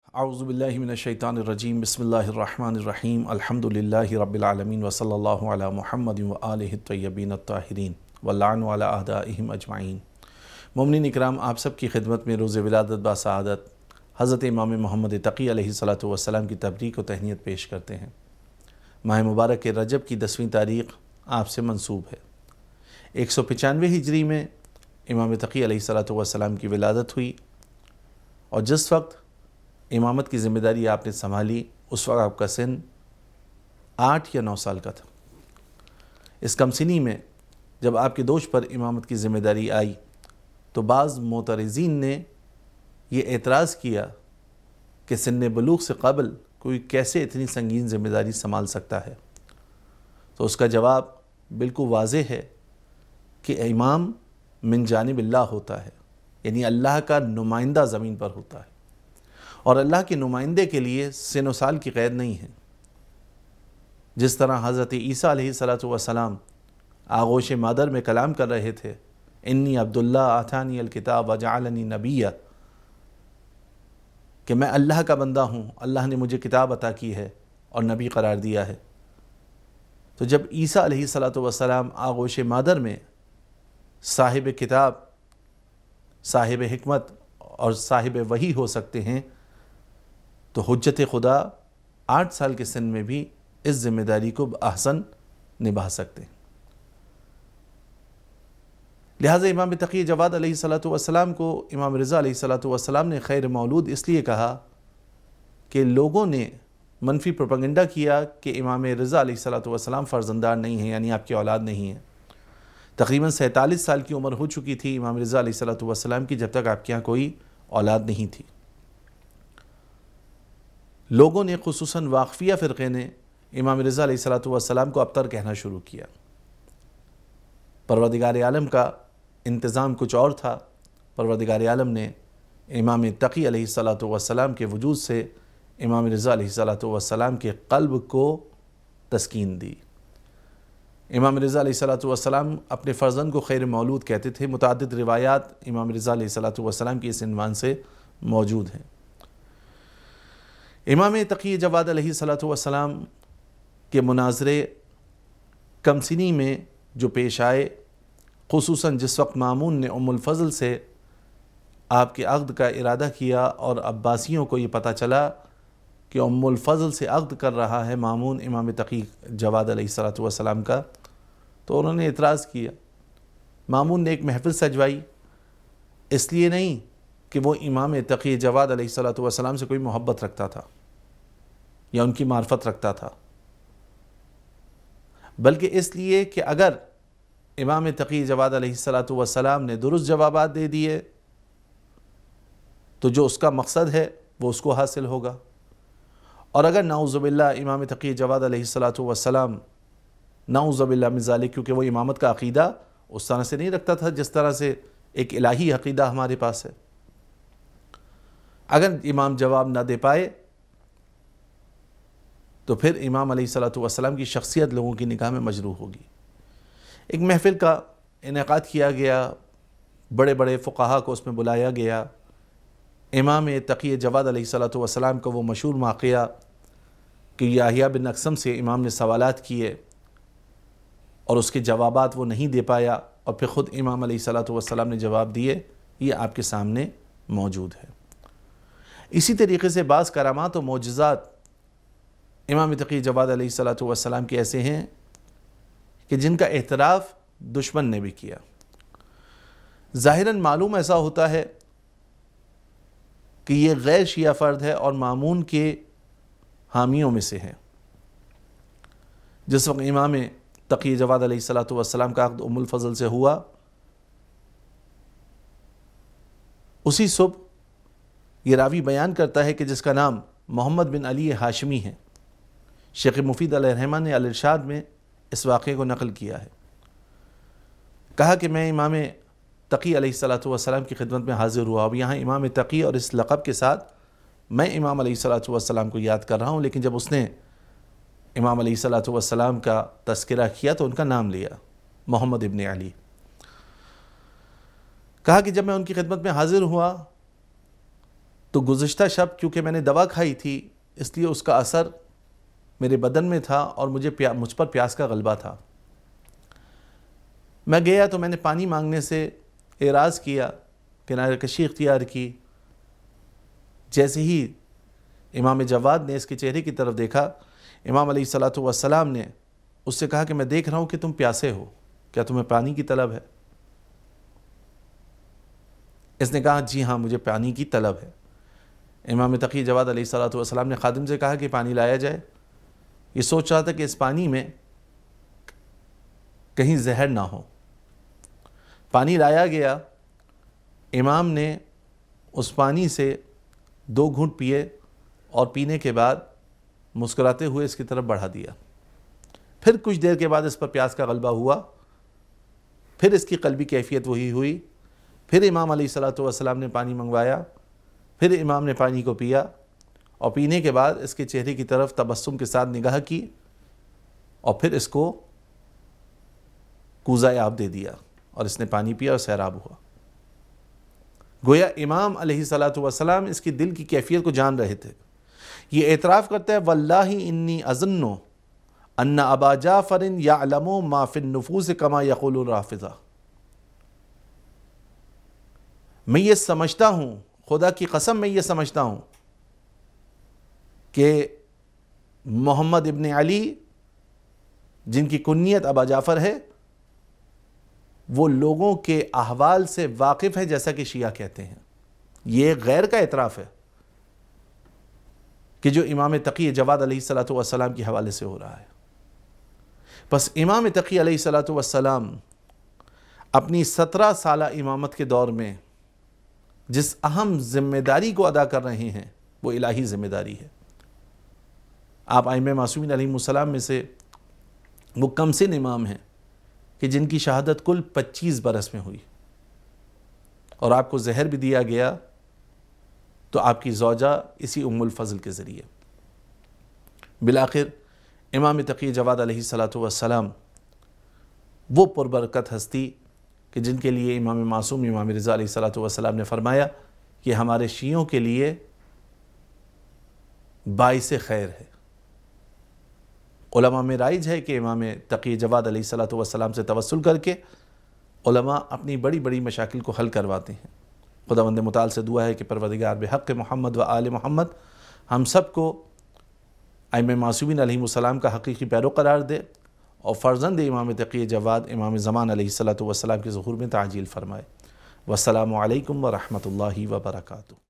اعوذ باللہ من الشیطان الرجیم بسم اللہ الرحمن الرحیم الحمدللہ رب العالمین وصلی اللہ علی محمد وآلہ الطیبین الطاہرین واللعن علی اعدائہم اجمعین۔ مومنین اکرام، آپ سب کی خدمت میں روز ولادت باسعادت حضرت امام محمد تقی علیہ السلام کی تبریک و تہنیت پیش کرتے ہیں۔ ماہ مبارک رجب کی 10ویں تاریخ آپ سے منسوب ہے۔ 195 ہجری میں امام تقی علیہ السلام کی ولادت ہوئی، اور جس وقت امامت کی ذمہ داری آپ نے سنبھالی اس وقت آپ کا سن 8 یا 9 سال کا تھا۔ اس کم سنی میں جب آپ کے دوش پر امامت کی ذمہ داری آئی تو بعض معترضین نے یہ اعتراض کیا کہ سن بلوغ سے قبل کوئی کیسے اتنی سنگین ذمہ داری سنبھال سکتا ہے؟ تو اس کا جواب بالکل واضح ہے کہ امام من جانب اللہ ہوتا ہے، یعنی اللہ کا نمائندہ زمین پر ہوتا ہے، اور اللہ کے نمائندے کے لیے سن و سال کی قید نہیں ہے۔ جس طرح حضرت عیسیٰ علیہ السلام آغوش مادر میں کلام کر رہے تھے، انی عبداللہ آتانی الکتاب وجعلنی نبیہ، کہ میں اللہ کا بندہ ہوں، اللہ نے مجھے کتاب عطا کی ہے اور نبی قرار دیا ہے۔ تو جب عیسیٰ علیہ السلام آغوش مادر میں صاحب کتاب، صاحب حکمت اور صاحب وحی ہو سکتے ہیں، تو حجت خدا 8 سال کے سن میں بھی اس ذمہ داری کو بأحسن نبھا سکتے ہیں۔ لہٰذا امام تقی جواد علیہ السلام کو امام رضا علیہ السلام نے خیر مولود اس لیے کہا کہ لوگوں نے منفی پروپیگنڈا کیا کہ امام رضا علیہ السلام فرزندار نہیں ہیں، یعنی آپ کی اولاد نہیں ہے۔ تقریباً 47 سال کی عمر ہو چکی تھی امام رضا علیہ السلام کی جب تک آپ کے یہاں کوئی اولاد نہیں تھی۔ لوگوں نے، خصوصاً واقفیہ فرقے نے، امام رضا علیہ السلام کو ابتر کہنا شروع کیا۔ پروردگار عالم کا انتظام کچھ اور تھا۔ پروردگار عالم نے امام تقی علیہ السلام کے وجود سے امام رضا علیہ السلام کے قلب کو تسکین دی۔ امام رضا علیہ السلام اپنے فرزند کو خیر مولود کہتے تھے۔ متعدد روایات امام رضا علیہ السلام کی اس عنوان سے موجود ہیں۔ امام تقی جواد علیہ السلام کے مناظرے کم سنی میں جو پیش آئے، خصوصاً جس وقت مامون نے ام الفضل سے آپ کے عقد کا ارادہ کیا اور عباسیوں کو یہ پتہ چلا کہ ام الفضل سے عقد کر رہا ہے مامون امام تقی جواد علیہ السلام کا، تو انہوں نے اعتراض کیا۔ مامون نے ایک محفل سجوائی، اس لیے نہیں کہ وہ امام تقی جواد علیہ السلام سے کوئی محبت رکھتا تھا یا ان کی معرفت رکھتا تھا، بلکہ اس لیے کہ اگر امام تقی جواد علیہ السلام نے درست جوابات دے دیے تو جو اس کا مقصد ہے وہ اس کو حاصل ہوگا، اور اگر نعوذ باللہ امام تقی جواد علیہ السلام نعوذ باللہ من ذالک، کیونکہ وہ امامت کا عقیدہ اس طرح سے نہیں رکھتا تھا جس طرح سے ایک الہی عقیدہ ہمارے پاس ہے، اگر امام جواب نہ دے پائے تو پھر امام علیہ السلام کی شخصیت لوگوں کی نگاہ میں مجروح ہوگی۔ ایک محفل کا انعقاد کیا گیا، بڑے بڑے فقہا کو اس میں بلایا گیا۔ امام تقی جواد علیہ السلام کا وہ مشہور واقعہ کہ یحییٰ بن اقسم سے امام نے سوالات کیے اور اس کے جوابات وہ نہیں دے پایا، اور پھر خود امام علیہ السلام نے جواب دیے، یہ آپ کے سامنے موجود ہے۔ اسی طریقے سے بعض کرامات و معجزات امام تقی جواد علیہ السلام کے ایسے ہیں کہ جن کا اعتراف دشمن نے بھی کیا۔ ظاہراً معلوم ایسا ہوتا ہے کہ یہ غیر شیعہ فرد ہے اور مامون کے حامیوں میں سے ہے۔ جس وقت امام تقی جواد علیہ السلام کا عقد ام الفضل سے ہوا، اسی صبح یہ راوی بیان کرتا ہے کہ جس کا نام محمد بن علی ہاشمی ہے، شیخ مفید علیہ الرحمہ نے الارشاد میں اس واقعے کو نقل کیا ہے۔ کہا کہ میں امام تقی علیہ السلام کی خدمت میں حاضر ہوا، اب یہاں امام تقی اور اس لقب کے ساتھ میں امام علیہ السلام کو یاد کر رہا ہوں، لیکن جب اس نے امام علیہ السلام کا تذکرہ کیا تو ان کا نام لیا، محمد ابن علی۔ کہا کہ جب میں ان کی خدمت میں حاضر ہوا تو گزشتہ شب کیونکہ میں نے دوا کھائی تھی اس لیے اس کا اثر میرے بدن میں تھا اور مجھ پر پیاس کا غلبہ تھا۔ میں گیا تو میں نے پانی مانگنے سے اعراض کیا، کنارہ کشی اختیار کی۔ جیسے ہی امام جواد نے اس کے چہرے کی طرف دیکھا، امام علیہ الصلوۃ والسلام نے اس سے کہا کہ میں دیکھ رہا ہوں کہ تم پیاسے ہو، کیا تمہیں پانی کی طلب ہے؟ اس نے کہا جی ہاں مجھے پانی کی طلب ہے۔ امام تقی جواد علیہ الصلوۃ والسلام نے خادم سے کہا کہ پانی لایا جائے۔ یہ سوچ رہا تھا کہ اس پانی میں کہیں زہر نہ ہو۔ پانی لایا گیا، امام نے اس پانی سے 2 گھونٹ پیے اور پینے کے بعد مسکراتے ہوئے اس کی طرف بڑھا دیا۔ پھر کچھ دیر کے بعد اس پر پیاس کا غلبہ ہوا، پھر اس کی قلبی کیفیت وہی ہوئی، پھر امام علیہ الصلوۃ والسلام نے پانی منگوایا، پھر امام نے پانی کو پیا اور پینے کے بعد اس کے چہرے کی طرف تبسم کے ساتھ نگاہ کی اور پھر اس کو کوزہ آب دے دیا اور اس نے پانی پیا اور سیراب ہوا۔ گویا امام علیہ الصلوۃ والسلام اس کی دل کی کیفیت کو جان رہے تھے۔ یہ اعتراف کرتا ہے واللہ انی اظن ان ابا جعفر یعلم ما فی النفوس کما یقول الرافضہ۔ میں یہ سمجھتا ہوں، خدا کی قسم میں یہ سمجھتا ہوں کہ محمد ابن علی جن کی کنیت ابا جعفر ہے وہ لوگوں کے احوال سے واقف ہے جیسا کہ شیعہ کہتے ہیں۔ یہ غیر کا اعتراف ہے کہ جو امام تقی جواد علیہ الصلوۃ والسلام کے حوالے سے ہو رہا ہے۔ بس امام تقی علیہ الصلوۃ والسلام اپنی 17 سالہ امامت کے دور میں جس اہم ذمہ داری کو ادا کر رہے ہیں وہ الہی ذمہ داری ہے۔ آپ ائمہ معصومین علیہم السلام میں سے وہ کم سن امام ہیں کہ جن کی شہادت کل 25 برس میں ہوئی اور آپ کو زہر بھی دیا گیا تو آپ کی زوجہ اسی ام الفضل کے ذریعے۔ بالآخر امام تقی جواد علیہ الصلوۃ والسلام وہ پربرکت ہستی کہ جن کے لیے امام معصوم امام رضا علیہ الصلوۃ والسلام نے فرمایا کہ ہمارے شیعوں کے لیے باعث خیر ہے۔ علماء میں رائج ہے کہ امام تقی جواد علیہ الصلوۃ والسلام سے توسل کر کے علماء اپنی بڑی بڑی مشاکل کو حل کرواتے ہیں۔ خداوند متعال سے دعا ہے کہ پروردگار بحق محمد و آل محمد ہم سب کو ائمہ معصومین علیہم السلام کا حقیقی پیرو قرار دے اور فرزند امام تقی جواد امام زمان علیہ الصلوۃ والسلام کے ظہور میں تعجیل فرمائے۔ والسلام علیکم ورحمۃ اللہ وبرکاتہ۔